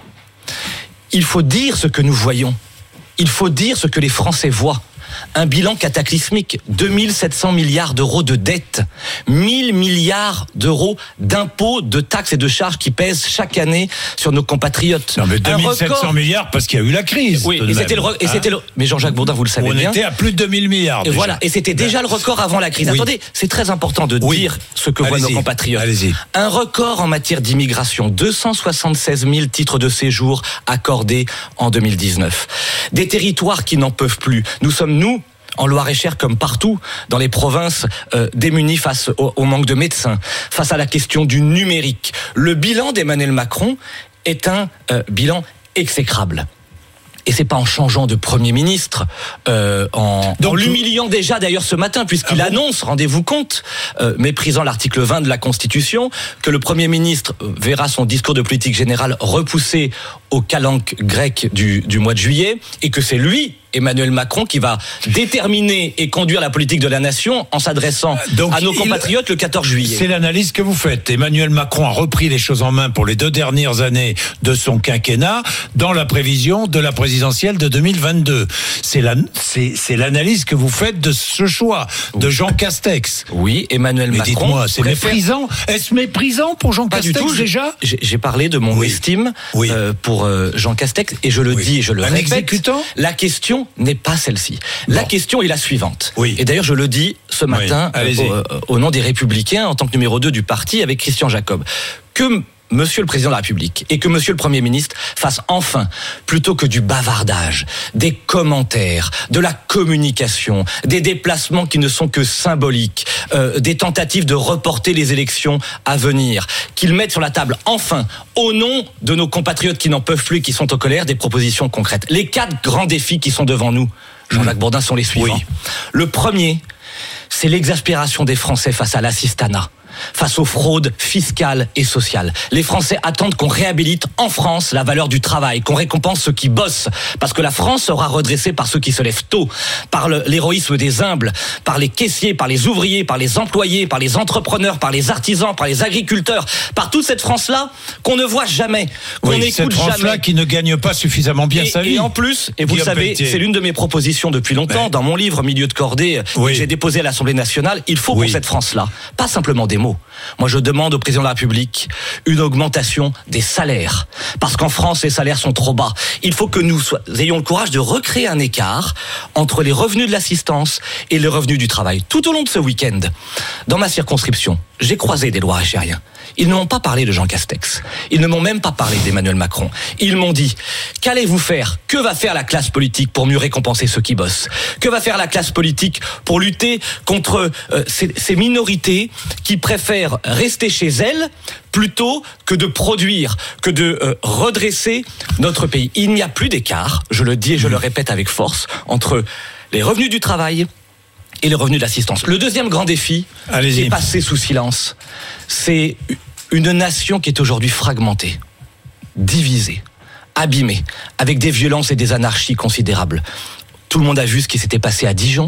Il faut dire ce que nous voyons. Il faut dire ce que les Français voient. Un bilan cataclysmique, deux mille sept cents milliards d'euros de dettes, mille milliards d'euros d'impôts, de taxes et de charges qui pèsent chaque année sur nos compatriotes. Non mais deux mille sept cents milliards parce qu'il y a eu la crise. Oui, et c'était, le, et c'était le, mais Jean-Jacques Bourdin, vous le savez on bien. On était à plus de deux mille milliards. Et déjà. Voilà, et c'était déjà le record avant la crise. Oui. Attendez, c'est très important de oui. dire ce que Allez-y. voient nos compatriotes. Allez-y. Un record en matière d'immigration, deux cent soixante-seize mille titres de séjour accordés en deux mille dix-neuf. Des territoires qui n'en peuvent plus. Nous sommes, nous, en Loir-et-Cher comme partout, dans les provinces euh, démunies face au, au manque de médecins, face à la question du numérique. Le bilan d'Emmanuel Macron est un euh, bilan exécrable. Et c'est pas en changeant de Premier ministre, euh, en, Donc, en l'humiliant déjà d'ailleurs ce matin, puisqu'il ah bon annonce, rendez-vous compte, euh, méprisant l'article vingt de la Constitution, que le Premier ministre verra son discours de politique générale repoussé au calanque grec du, du mois de juillet, et que c'est lui, Emmanuel Macron, qui va déterminer et conduire la politique de la nation en s'adressant Donc, à nos compatriotes il, le quatorze juillet. C'est l'analyse que vous faites. Emmanuel Macron a repris les choses en main pour les deux dernières années de son quinquennat dans la prévision de la présidentielle de deux mille vingt-deux. C'est, la, c'est, c'est l'analyse que vous faites de ce choix de Jean Castex. Oui, Emmanuel Mais Macron. Dites-moi, c'est préfère... méprisant. Est-ce méprisant pour Jean Pas Castex du tout, déjà j'ai, j'ai parlé de mon oui. estime oui. euh, pour euh, Jean Castex et je le oui. dis et je le Un répète. Exécutant la question n'est pas celle-ci. La bon. question est la suivante. Oui. Et d'ailleurs, je le dis ce matin oui. euh, au, au nom des Républicains, en tant que numéro deux du parti, avec Christian Jacob. Que Monsieur le Président de la République et que Monsieur le Premier ministre fasse enfin, plutôt que du bavardage, des commentaires, de la communication, des déplacements qui ne sont que symboliques, euh, des tentatives de reporter les élections à venir, qu'ils mettent sur la table enfin, au nom de nos compatriotes qui n'en peuvent plus et qui sont en colère, des propositions concrètes. Les quatre grands défis qui sont devant nous, Jean-Jacques Bourdin, sont les suivants. Oui. Le premier, c'est l'exaspération des Français face à l'assistanat, face aux fraudes fiscales et sociales. Les Français attendent qu'on réhabilite en France la valeur du travail, qu'on récompense ceux qui bossent, parce que la France sera redressée par ceux qui se lèvent tôt, par le, l'héroïsme des humbles, par les caissiers, par les ouvriers, par les employés, par les entrepreneurs, par les artisans, par les agriculteurs, par toute cette France-là qu'on ne voit jamais, qu'on oui, n'écoute cette France-là jamais. qui ne gagne pas suffisamment bien et, sa vie. Et en plus, et vous Guillaume le savez, Pelletier. C'est l'une de mes propositions depuis longtemps, ouais. dans mon livre Milieu de cordée, oui. que j'ai déposé à l'Assemblée nationale, il faut oui. pour cette France-là, pas simplement des mots. Moi, je demande au président de la République une augmentation des salaires. Parce qu'en France, les salaires sont trop bas. Il faut que nous ayons le courage de recréer un écart entre les revenus de l'assistance et les revenus du travail. Tout au long de ce week-end, dans ma circonscription, j'ai croisé des Loir-et-Chériens. Ils ne m'ont pas parlé de Jean Castex. Ils ne m'ont même pas parlé d'Emmanuel Macron. Ils m'ont dit, qu'allez-vous faire ? Que va faire la classe politique pour mieux récompenser ceux qui bossent ? Que va faire la classe politique pour lutter contre euh, ces, ces minorités qui préfèrent rester chez elles plutôt que de produire, que de euh, redresser notre pays ? Il n'y a plus d'écart, je le dis et je le répète avec force, entre les revenus du travail et les revenus de l'assistance. Le deuxième grand défi, Allez-y. qui est passé sous silence, c'est une nation qui est aujourd'hui fragmentée, divisée, abîmée, avec des violences et des anarchies considérables. Tout le monde a vu ce qui s'était passé à Dijon,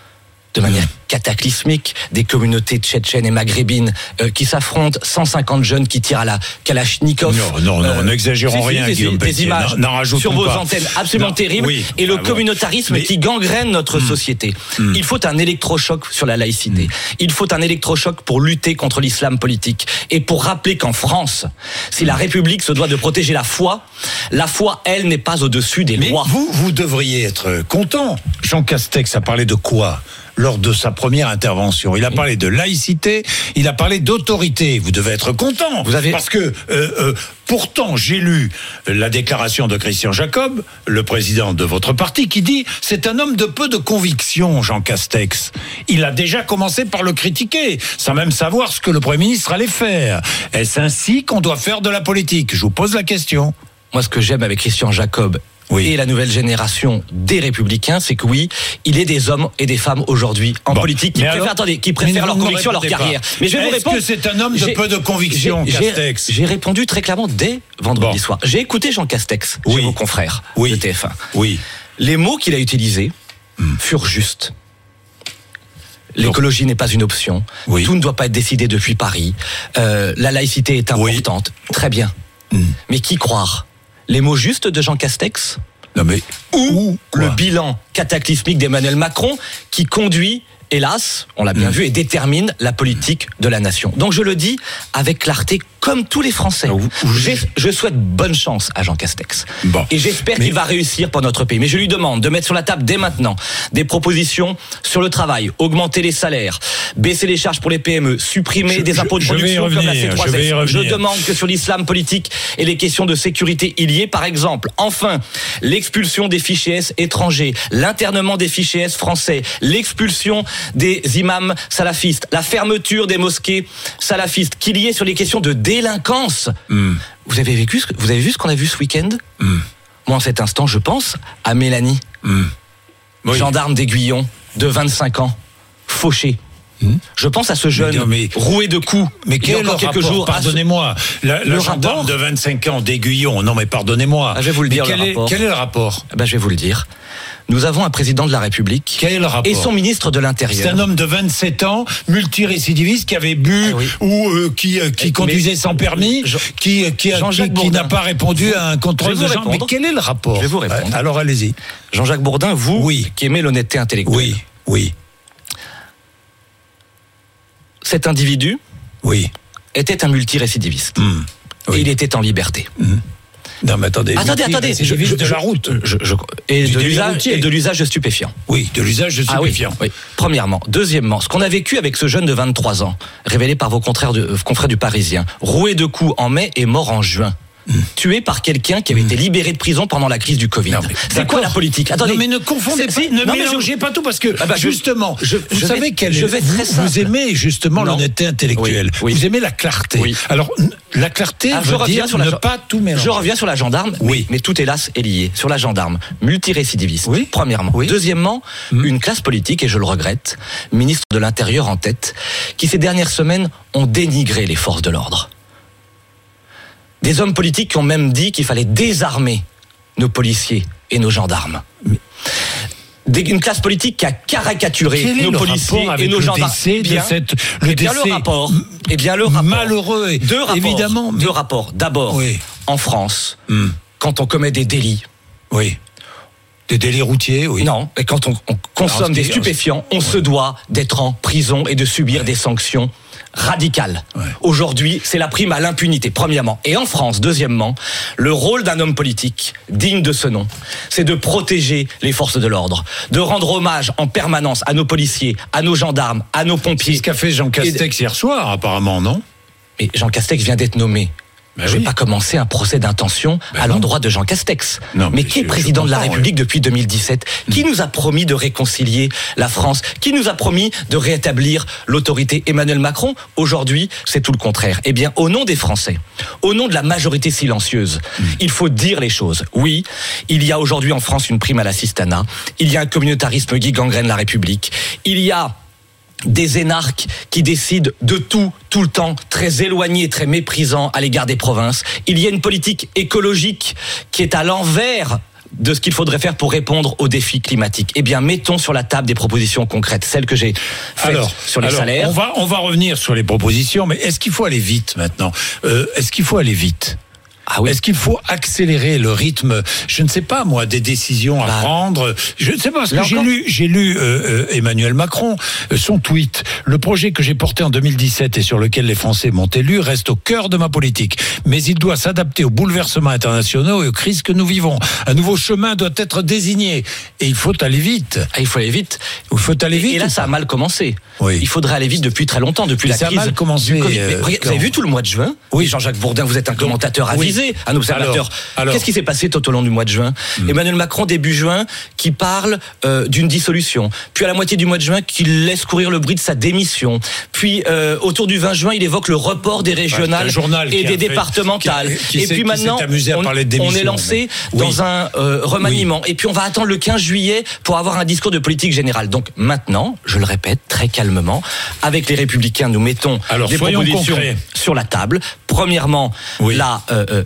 de manière cataclysmique, des communautés tchétchènes et maghrébines euh, qui s'affrontent, cent cinquante jeunes qui tirent à la Kalachnikov. Non, non, non, euh, n'exagérons rien, des, Guillaume Des images n'en, n'en sur vos pas. antennes absolument non, terribles, oui, et le ah, communautarisme mais... qui gangrène notre mmh. société. Mmh. Il faut un électrochoc sur la laïcité. Mmh. Il faut un électrochoc pour lutter contre l'islam politique et pour rappeler qu'en France, si la République se doit de protéger la foi, la foi, elle, n'est pas au-dessus des mais lois. Vous, vous devriez être content. Jean Castex a parlé de quoi ? Lors de sa première intervention, il a parlé de laïcité, il a parlé d'autorité. Vous devez être content, vous avez... parce que euh, euh, pourtant j'ai lu la déclaration de Christian Jacob, le président de votre parti, qui dit c'est un homme de peu de conviction, Jean Castex. Il a déjà commencé par le critiquer, sans même savoir ce que le Premier ministre allait faire. Est-ce ainsi qu'on doit faire de la politique ? Je vous pose la question. Moi, ce que j'aime avec Christian Jacob, oui. et la nouvelle génération des Républicains, c'est que oui, il est des hommes et des femmes aujourd'hui en bon. politique qui préfèrent, alors, attendez, qui préfèrent leur conviction à leur carrière. Mais je vais vous répondre. Est-ce que c'est un homme de peu de conviction, j'ai, Castex ? J'ai, j'ai répondu très clairement dès vendredi bon. soir. J'ai écouté Jean Castex, oui. chez vos confrères oui. de T F un. Oui. Les mots qu'il a utilisés hmm. furent justes. L'écologie n'est pas une option. Oui. Tout ne doit pas être décidé depuis Paris. Euh, la laïcité est importante. Oui. Très bien. Mmh. Mais qui croire ? Les mots justes de Jean Castex ? Non mais ou le bilan cataclysmique d'Emmanuel Macron qui conduit, hélas, on l'a bien mmh. vu, et détermine la politique de la nation. Donc je le dis avec clarté, comme tous les Français. J'ai, je souhaite bonne chance à Jean Castex. Bon. Et j'espère mais... qu'il va réussir pour notre pays. Mais je lui demande de mettre sur la table dès maintenant des propositions sur le travail, augmenter les salaires, baisser les charges pour les P M E, supprimer je, des impôts de production comme la C trois S. Je, je demande que sur l'islam politique et les questions de sécurité, il y ait par exemple, enfin, l'expulsion des fichiers S étrangers, l'internement des fichiers S français, l'expulsion des imams salafistes, la fermeture des mosquées salafistes, qu'il y ait sur les questions de délinquance. Mm. Vous avez vécu, ce, vous avez vu ce qu'on a vu ce week-end ? mm. Moi, en cet instant, je pense à Mélanie, mm. oui. gendarme d'Aiguillon, de vingt-cinq ans, fauchée. Mm. Je pense à ce jeune mais non, mais, roué de coups. Mais quel est le quelques rapport, jours, pardonnez-moi, la, la gendarme rapport de vingt-cinq ans d'Aiguillon, non mais pardonnez-moi. Ah, je vais vous le dire. Quel, le est, quel est le rapport ? Ah, ben, je vais vous le dire. Nous avons un président de la République Quel est le rapport ? Et son ministre de l'Intérieur. C'est un homme de vingt-sept ans, multirécidiviste, qui avait bu ah oui. ou euh, qui, euh, qui conduisait sans permis, je, qui, qui, a, qui, qui n'a pas répondu à un contrôle de genre. Mais quel est le rapport ? Je vais vous répondre. Alors allez-y. Jean-Jacques Bourdin, vous oui. qui aimez l'honnêteté intellectuelle. Oui, oui. Cet individu oui. était un multirécidiviste. Mmh. Oui. Et il était en liberté. Mmh. Non mais attendez, attendez, attendez, je, je, de la route, je, je, et, de l'usage, et de l'usage de stupéfiants. Oui, de l'usage de stupéfiants. Ah oui, oui. Premièrement, deuxièmement, ce qu'on a vécu avec ce jeune de vingt-trois ans, révélé par vos confrères, de, euh, confrères du Parisien, roué de coups en mai et mort en juin. Mmh. Tué par quelqu'un qui avait mmh. été libéré de prison pendant la crise du Covid. Non, c'est quoi la politique ? Attendez, non, mais ne confondez pas, ne non, mélangez je... pas tout parce que ah bah, justement, je, vous je savez quelle je vais vous, vous aimez justement non. l'honnêteté intellectuelle. Oui, oui. Vous aimez la clarté. Oui. Alors la clarté ah, veut je dire ne la... pas tout mélanger. Je reviens sur la gendarme. Oui, mais, mais tout hélas est lié. Sur la gendarme, multirécidiviste. Oui. Premièrement. Oui. Deuxièmement, mmh. une classe politique et je le regrette, ministre de l'Intérieur en tête, qui ces dernières semaines ont dénigré les forces de l'ordre. Des hommes politiques qui ont même dit qu'il fallait désarmer nos policiers et nos gendarmes. Des, une classe politique qui a caricaturé Quel nos policiers et nos gendarmes. Bien, cette, le et bien décès le rapport. Et bien le rapport. Malheureux. Deux rapports. Évidemment. Deux rapports. D'abord, oui. en France, mm. quand on commet des délits. Oui. Des délits routiers, oui. Non, et quand on, on consomme Alors, des stupéfiants, on ouais. se doit d'être en prison et de subir ouais. des sanctions radicales. Ouais. Aujourd'hui, c'est la prime à l'impunité, premièrement. Et en France, deuxièmement, le rôle d'un homme politique digne de ce nom, c'est de protéger les forces de l'ordre, de rendre hommage en permanence à nos policiers, à nos gendarmes, à nos pompiers. C'est ce qu'a fait Jean Castex hier soir, apparemment, non ? Mais Jean Castex vient d'être nommé. Ben je ne oui. vais pas commencer un procès d'intention ben à non. l'endroit de Jean Castex. Non, mais, mais qui est président de la République ouais. depuis deux mille dix-sept ? mmh. Qui nous a promis de réconcilier la France ? Qui nous a promis de rétablir l'autorité ? Emmanuel Macron ? Aujourd'hui, c'est tout le contraire. Eh bien, au nom des Français, au nom de la majorité silencieuse, mmh. il faut dire les choses. Oui, il y a aujourd'hui en France une prime à l'assistanat. Il y a un communautarisme qui gangrène la République. Il y a des énarques qui décident de tout, tout le temps, très éloignés, très méprisants à l'égard des provinces. Il y a une politique écologique qui est à l'envers de ce qu'il faudrait faire pour répondre aux défis climatiques. Eh bien, mettons sur la table des propositions concrètes, celles que j'ai faites alors, sur les alors, salaires. On va, on va revenir sur les propositions, mais est-ce qu'il faut aller vite maintenant ? euh, Est-ce qu'il faut aller vite ? Ah oui. Est-ce qu'il faut accélérer le rythme, je ne sais pas moi, des décisions à bah, prendre ? Je ne sais pas, parce que j'ai lu, j'ai lu euh, euh, Emmanuel Macron, euh, son tweet. Le projet que j'ai porté en deux mille dix-sept et sur lequel les Français m'ont élu reste au cœur de ma politique. Mais il doit s'adapter aux bouleversements internationaux et aux crises que nous vivons. Un nouveau chemin doit être désigné. Et il faut aller vite. Ah, il faut aller vite. Il faut aller vite. Et, et là, ça a mal commencé. Oui. Il faudrait aller vite depuis très longtemps, depuis Mais la ça crise. Ça a mal commencé. Du Covid. Euh, Mais, regardez, vous avez vu tout le mois de juin ? Oui. Jean-Jacques Bourdin, vous êtes un commentateur Donc, avisé. Oui. Un observateur. Alors, alors, qu'est-ce qui s'est passé tout au long du mois de juin ? mmh. Emmanuel Macron, début juin, qui parle euh, d'une dissolution. Puis à la moitié du mois de juin, qui laisse courir le bruit de sa démission. Puis euh, autour du vingt juin, il évoque le report des régionales ouais, et des départementales. Fait, qui, qui et puis maintenant, on, on est lancé mais... dans oui. un euh, remaniement. Oui. Et puis on va attendre le quinze juillet pour avoir un discours de politique générale. Donc maintenant, je le répète très calmement, avec les Républicains, nous mettons alors, des propositions concrets. sur la table. Premièrement, oui. la, euh,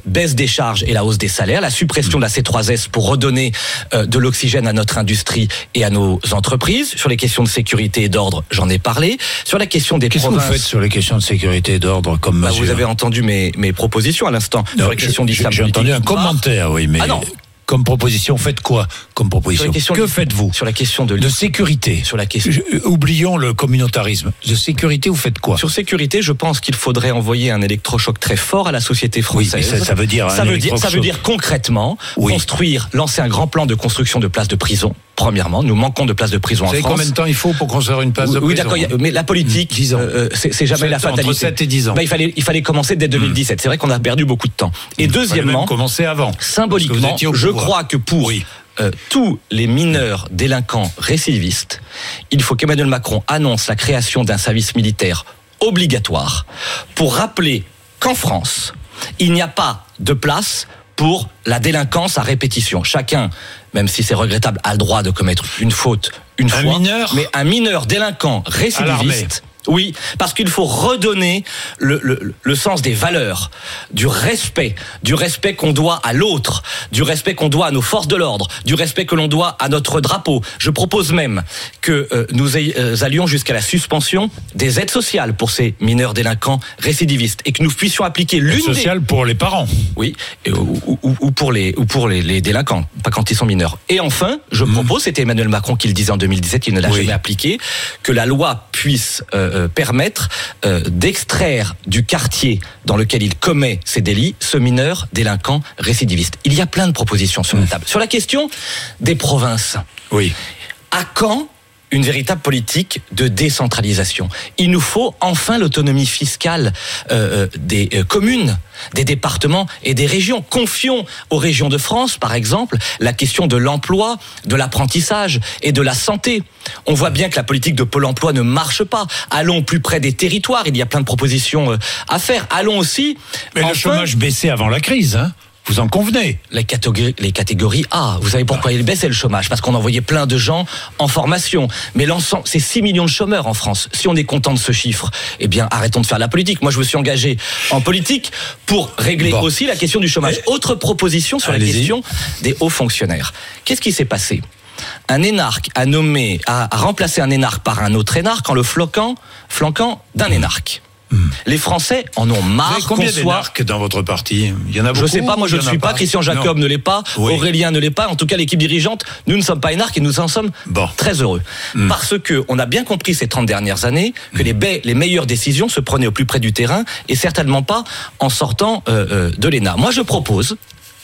baisse des charges et la hausse des salaires, la suppression de la C trois S pour redonner euh, de l'oxygène à notre industrie et à nos entreprises. Sur les questions de sécurité et d'ordre, j'en ai parlé. Sur la question des Qu'est-ce provinces... que vous faites sur les questions de sécurité et d'ordre comme bah, mesure? Vous avez entendu mes, mes propositions à l'instant. Non, sur les questions d'islam J'ai politique. entendu un commentaire, oui, mais... Ah non. Comme proposition, faites quoi comme proposition? Que de, faites-vous? Sur la question de, de sécurité. Sur la question. Je, oublions le communautarisme. De sécurité, vous faites quoi? Sur sécurité, je pense qu'il faudrait envoyer un électrochoc très fort à la société française. Oui, mais ça, ça veut dire. Ça un veut dire, ça veut dire concrètement oui. construire, lancer un grand plan de construction de places de prison. Premièrement, nous manquons de places de prison vous en savez France. Combien de temps il faut pour construire une place oui, de prison? Oui, d'accord. A, mais la politique, dix ans. Euh, c'est, c'est jamais la fatalité. Entre sept et dix ans. Bah, il fallait, il fallait commencer dès deux mille dix-sept. Mmh. C'est vrai qu'on a perdu beaucoup de temps. Et il deuxièmement, même commencer avant. Symboliquement, je crois que pour oui. euh, tous les mineurs délinquants récidivistes, il faut qu'Emmanuel Macron annonce la création d'un service militaire obligatoire pour rappeler qu'en France, il n'y a pas de place pour la délinquance à répétition. Chacun, même si c'est regrettable, a le droit de commettre une faute une un fois. Mineur mais un mineur délinquant récidiviste. Oui, parce qu'il faut redonner le, le, le sens des valeurs, du respect, du respect qu'on doit à l'autre, du respect qu'on doit à nos forces de l'ordre, du respect que l'on doit à notre drapeau. Je propose même que euh, nous ay- euh, allions jusqu'à la suspension des aides sociales pour ces mineurs délinquants récidivistes et que nous puissions appliquer l'une des... sociale pour les parents. Oui, et, ou, ou, ou pour les ou pour les, les délinquants, pas quand ils sont mineurs. Et enfin, je mmh. propose, c'était Emmanuel Macron qui le disait en deux mille dix-sept, il ne l'a oui. jamais appliqué, que la loi puisse euh, Euh, permettre euh, d'extraire du quartier dans lequel il commet ses délits ce mineur délinquant récidiviste. Il y a plein de propositions sur la table. Sur la question des provinces, oui. à quand une véritable politique de décentralisation? Il nous faut enfin l'autonomie fiscale euh, des euh, communes, des départements et des régions. Confions aux régions de France, par exemple, la question de l'emploi, de l'apprentissage et de la santé. On voit bien que la politique de Pôle emploi ne marche pas. Allons plus près des territoires, il y a plein de propositions euh, à faire. Allons aussi... Mais enfin, le chômage baissait avant la crise, hein? Vous en convenez? Les catégories, les catégories A. Vous savez pourquoi il baissait le chômage? Parce qu'on envoyait plein de gens en formation. Mais l'ensemble, c'est six millions de chômeurs en France. Si on est content de ce chiffre, eh bien, arrêtons de faire de la politique. Moi, je me suis engagé en politique pour régler bon. aussi la question du chômage. Autre proposition sur Allez-y. la question des hauts fonctionnaires. Qu'est-ce qui s'est passé? Un énarque a nommé, a remplacé un énarque par un autre énarque en le flanquant, flanquant d'un énarque. Les Français en ont marre. Vous avez combien qu'on soit... d'énarques dans votre parti? Il y en a beaucoup. Je sais pas, moi je ne suis pas. pas. Christian Jacob non. ne l'est pas. Oui. Aurélien ne l'est pas. En tout cas, l'équipe dirigeante, nous ne sommes pas énarques et nous en sommes bon. très heureux. Mm. Parce que on a bien compris ces trente dernières années que mm. les, ba- les meilleures décisions se prenaient au plus près du terrain et certainement pas en sortant euh, euh, de l'E N A. Moi, je propose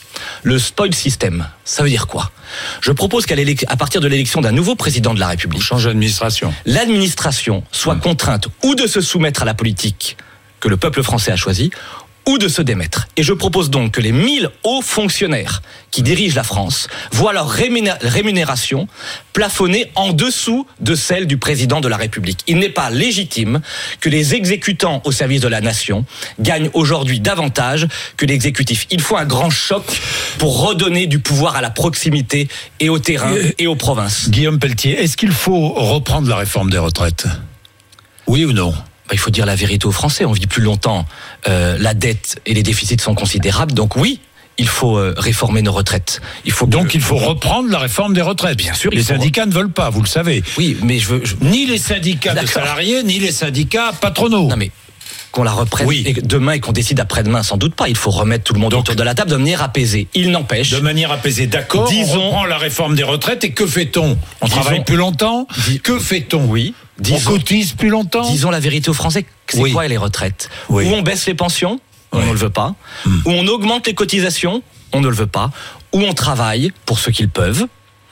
le spoil system. Ça veut dire quoi? Je propose qu'à à partir de l'élection d'un nouveau président de la République, change d'administration. L'administration soit mmh. contrainte ou de se soumettre à la politique que le peuple français a choisie, ou de se démettre. Et je propose donc que les mille hauts fonctionnaires qui dirigent la France voient leur rémunération plafonnée en dessous de celle du président de la République. Il n'est pas légitime que les exécutants au service de la nation gagnent aujourd'hui davantage que l'exécutif. Il faut un grand choc pour redonner du pouvoir à la proximité et au terrain euh, et aux provinces. Guillaume Pelletier, est-ce qu'il faut reprendre la réforme des retraites? Oui ou non? Il faut dire la vérité aux Français, on vit plus longtemps, euh, la dette et les déficits sont considérables, donc oui, il faut euh, réformer nos retraites. Il faut donc que... il faut reprendre la réforme des retraites. Bien sûr. Les syndicats re... ne veulent pas, vous le savez. Oui, mais je veux... Je... Ni les syndicats D'accord. de salariés, ni les syndicats patronaux. Non mais... qu'on la reprenne oui. et demain et qu'on décide après-demain, sans doute pas. Il faut remettre tout le monde donc, autour de la table de manière apaisée. Il n'empêche... De manière apaisée, d'accord, disons, on reprend la réforme des retraites et que fait-on? On disons, travaille plus longtemps dis, Que fait-on? Oui. Disons, on cotise plus longtemps? Disons la vérité aux Français, c'est oui. quoi les retraites? Oui. Où on baisse les pensions, oui. on ne le veut pas. Hum. Où on augmente les cotisations, on ne le veut pas. Où on travaille pour ceux qu'ils peuvent.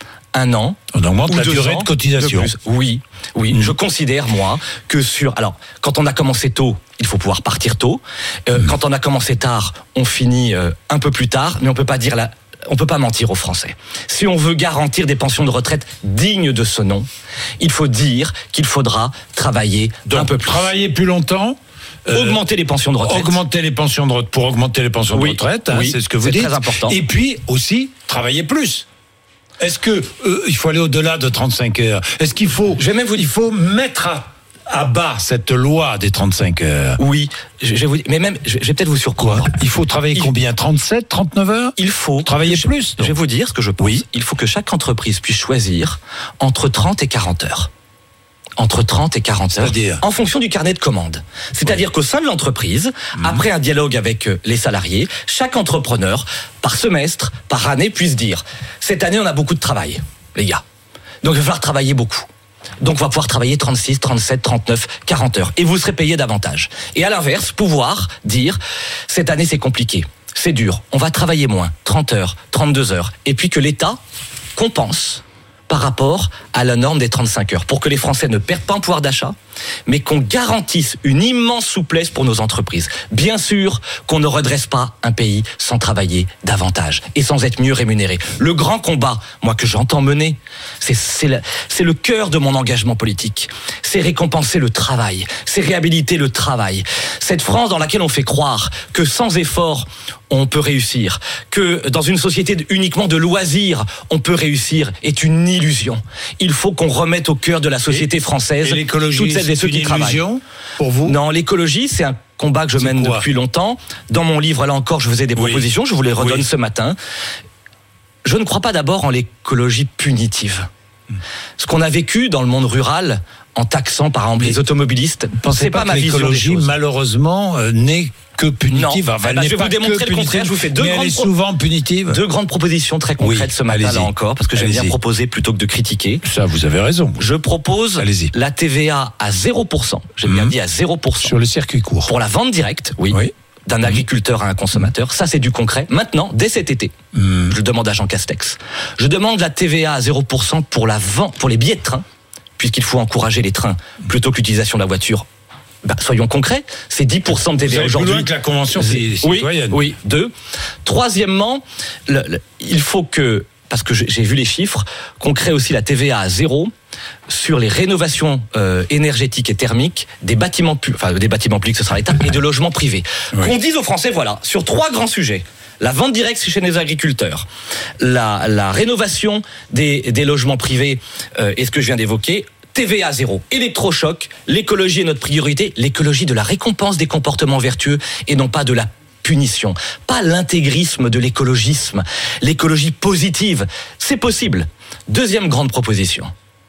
Un an. On augmente la durée de cotisation. De oui, oui. Mmh. Je considère, moi, que sur... Alors, quand on a commencé tôt, il faut pouvoir partir tôt. Euh, mmh. Quand on a commencé tard, on finit euh, un peu plus tard. Mais on peut pas dire la... On peut pas mentir aux Français. Si on veut garantir des pensions de retraite dignes de ce nom, il faut dire qu'il faudra travailler Donc, un peu plus. Travailler plus longtemps. Euh, augmenter les pensions de retraite. Augmenter les pensions de retraite pour augmenter les pensions oui. de retraite, hein, oui. c'est ce que vous c'est dites. C'est très important. Et puis aussi travailler plus. Est-ce que euh, il faut aller au-delà de trente-cinq heures? Est-ce qu'il faut, Je vais même vous... il faut mettre à à bas cette loi des trente-cinq heures. Oui, je, je vous, mais même, je, je vais peut-être vous surprendre. Quoi ? Il faut travailler il, combien ? trente-sept, trente-neuf heures ? Il faut travailler je, plus. Donc. Je vais vous dire ce que je pense. Oui. Il faut que chaque entreprise puisse choisir entre trente et quarante heures. Entre trente et quarante heures, C'est-à-dire en fonction du carnet de commande. C'est-à-dire ouais. qu'au sein de l'entreprise, mmh. après un dialogue avec les salariés, chaque entrepreneur, par semestre, par année, puisse dire « Cette année, on a beaucoup de travail, les gars. Donc, il va falloir travailler beaucoup. Donc, on va pouvoir travailler trente-six, trente-sept, trente-neuf, quarante heures. Et vous serez payé davantage. » Et à l'inverse, pouvoir dire « Cette année, c'est compliqué. C'est dur. On va travailler moins. trente heures, trente-deux heures. » Et puis que l'État compense par rapport à la norme des trente-cinq heures, pour que les Français ne perdent pas en pouvoir d'achat, mais qu'on garantisse une immense souplesse pour nos entreprises. Bien sûr qu'on ne redresse pas un pays sans travailler davantage et sans être mieux rémunéré. Le grand combat, moi, que j'entends mener, c'est, c'est, la, c'est le cœur de mon engagement politique. C'est récompenser le travail, c'est réhabiliter le travail. Cette France dans laquelle on fait croire que sans effort, on peut réussir, que dans une société uniquement de loisirs, on peut réussir, est une illusion. Il faut qu'on remette au cœur de la société française et toutes celles et ceux qui travaillent. Pour vous ? Non, l'écologie, c'est un combat que je mène depuis longtemps. Dans mon livre, là encore, je faisais des oui. propositions, je vous les redonne oui. ce matin. Je ne crois pas d'abord en l'écologie punitive. Ce qu'on a vécu dans le monde rural, en taxant par exemple les automobilistes, c'est pas, pas ma vision des choses. L'écologie, malheureusement, euh, n'est que punitive. Non, enfin, bah, je vais vous démontrer le contraire. Je vous fais deux mais grandes, elle est souvent punitive. deux grandes propositions très concrètes oui, ce matin là encore, parce que j'aime bien proposer plutôt que de critiquer. Ça, vous avez raison. Je propose allez-y. La T V A à zéro pour cent. J'ai mmh. bien dit à zéro pour cent. Sur le circuit court. Pour la vente directe, oui. oui. d'un agriculteur à un consommateur. Ça, c'est du concret. Maintenant, dès cet été, mmh. je demande à Jean Castex, je demande la T V A à zéro pour cent pour la vente, pour les billets de train, puisqu'il faut encourager les trains plutôt que l'utilisation de la voiture. Ben, soyons concrets, c'est dix pour cent de T V A aujourd'hui. Plus loin que la convention citoyenne. Oui, oui. Deux. Troisièmement, le, le, il faut que, parce que j'ai vu les chiffres, qu'on crée aussi la T V A à zéro sur les rénovations euh, énergétiques et thermiques des bâtiments, pu- enfin des bâtiments publics, ce sera l'État, et de logements privés. Oui. Qu'on dise aux Français, voilà, sur trois grands sujets. La vente directe chez les agriculteurs, la, la rénovation des, des logements privés euh, et ce que je viens d'évoquer, T V A zéro, électrochoc, l'écologie est notre priorité, l'écologie de la récompense des comportements vertueux et non pas de la punition. Pas l'intégrisme de l'écologisme, l'écologie positive, c'est possible. Deuxième grande proposition.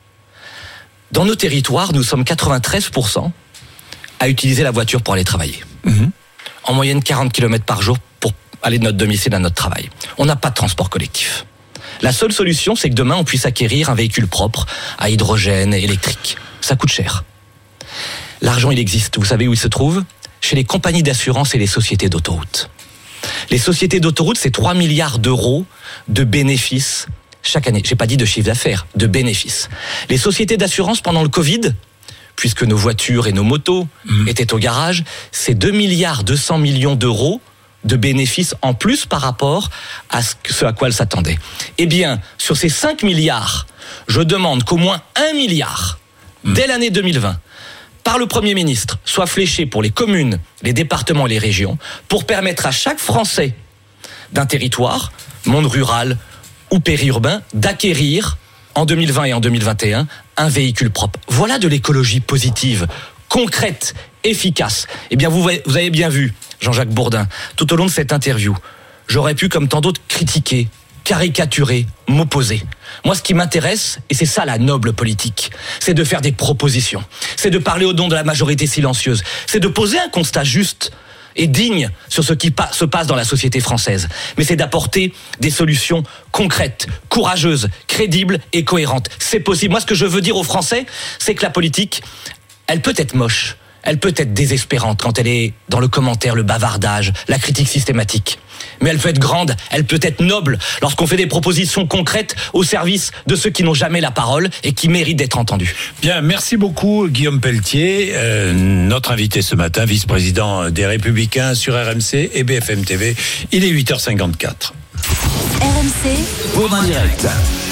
Dans nos territoires, nous sommes quatre-vingt-treize pour cent à utiliser la voiture pour aller travailler. Mmh. En moyenne quarante kilomètres par jour pour aller de notre domicile à notre travail. On n'a pas de transport collectif. La seule solution, c'est que demain, on puisse acquérir un véhicule propre, à hydrogène, électrique. Ça coûte cher. L'argent, il existe. Vous savez où il se trouve ? Chez les compagnies d'assurance et les sociétés d'autoroutes. Les sociétés d'autoroutes, c'est trois milliards d'euros de bénéfices chaque année. J'ai pas dit de chiffre d'affaires, de bénéfices. Les sociétés d'assurance, pendant le Covid, puisque nos voitures et nos motos mmh. étaient au garage, c'est deux milliards deux cents millions d'euros de bénéfices en plus par rapport à ce à quoi elles s'attendaient. Eh bien, sur ces cinq milliards, je demande qu'au moins un milliard, mmh. dès l'année deux mille vingt, par le Premier ministre, soit fléché pour les communes, les départements et les régions, pour permettre à chaque Français d'un territoire, monde rural ou périurbain, d'acquérir en deux mille vingt et en deux mille vingt et un un véhicule propre. Voilà de l'écologie positive, concrète, efficace. Eh bien, vous, vous avez bien vu, Jean-Jacques Bourdin, tout au long de cette interview, j'aurais pu, comme tant d'autres, critiquer, caricaturer, m'opposer. Moi, ce qui m'intéresse, et c'est ça la noble politique, c'est de faire des propositions, c'est de parler au nom de la majorité silencieuse, c'est de poser un constat juste et digne sur ce qui pa- se passe dans la société française. Mais c'est d'apporter des solutions concrètes, courageuses, crédibles et cohérentes. C'est possible. Moi, ce que je veux dire aux Français, c'est que la politique, elle peut être moche, elle peut être désespérante quand elle est dans le commentaire, le bavardage, la critique systématique. Mais elle peut être grande, elle peut être noble lorsqu'on fait des propositions concrètes au service de ceux qui n'ont jamais la parole et qui méritent d'être entendus. Bien, merci beaucoup Guillaume Pelletier, euh, notre invité ce matin, vice-président des Républicains sur R M C et B F M T V. Il est huit heures cinquante-quatre. R M C, Bourdin Direct.